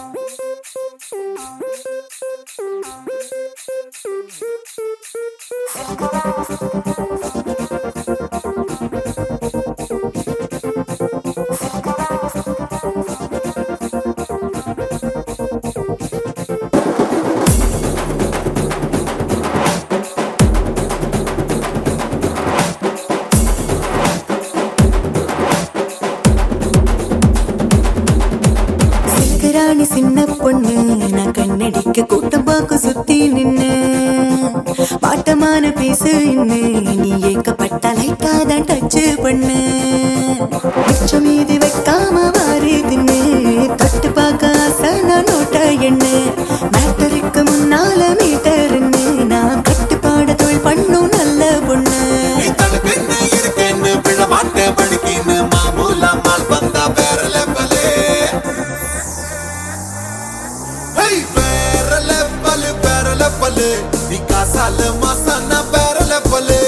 ராணி சின்ன பொண்ணு நான் கண்ணடிக்க கூட்டம் பார்க்க சுத்தி நின்னு பாட்டமான பேசு இன்னு நீ ஏக்கப்பட்ட லைட்டா தான் டச் பண்ணு மிச்சம் மீதி வைக்காம வாரி தின்னு தொட்டு பார்க்க ஆசை நான் நோட்ட எண்ணு மேட்டருக்கு முன்னால மீட்டர்ன்னு நான் கட்டுப்பாட தொழில் பண்ணும் நல்ல பொண்ணு Saal masana perle pale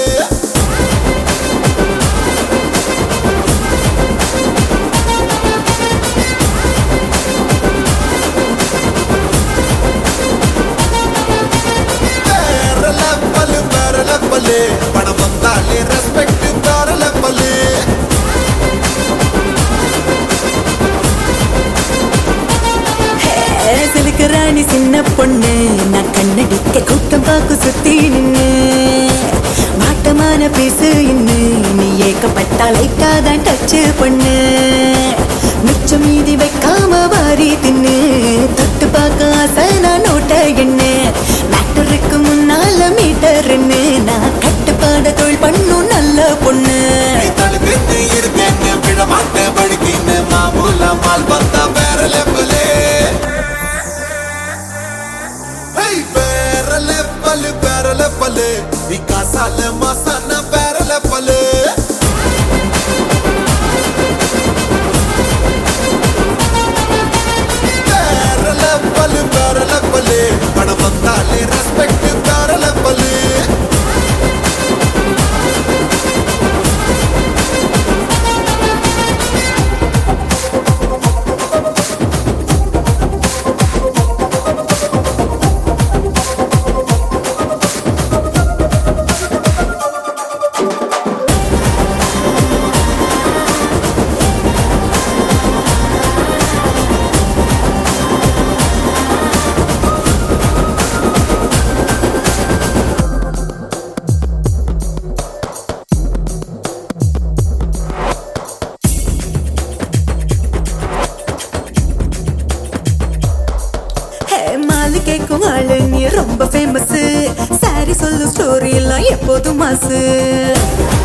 perle pale pada bandale respect perle pale ராணி சின்ன பொண்ணு நான் கண்ணடிக்க கூட்டம் பார்க்க சுத்தி நின்னு வாட்டமான பேசு இன்னு நீ ஏக்கப்பட்டா லைட்டா தான் டச் பண்ணு மிச்சம் மீதி வைக்காம வாரி தின்னு தொட்டு பார்க்க ஆசை நான் நோட்ட எண்ணு மேட்டருக்கு முன்னால மீட்டர்ன்னு நான் கட்டுப்பாட தொழில் பண்ணும் நல்ல பொண்ணு மாமூலா மால் பந்தா பேரல பலே perle pale vikasale masana perle pale perle pale pada bandale respect perle pale கேக்கும் ஆளு நீ ரொம்ப ஃபேமஸ் சாரி சொல்லு ஸ்டோரி எல்லாம் எப்போதும் மாசு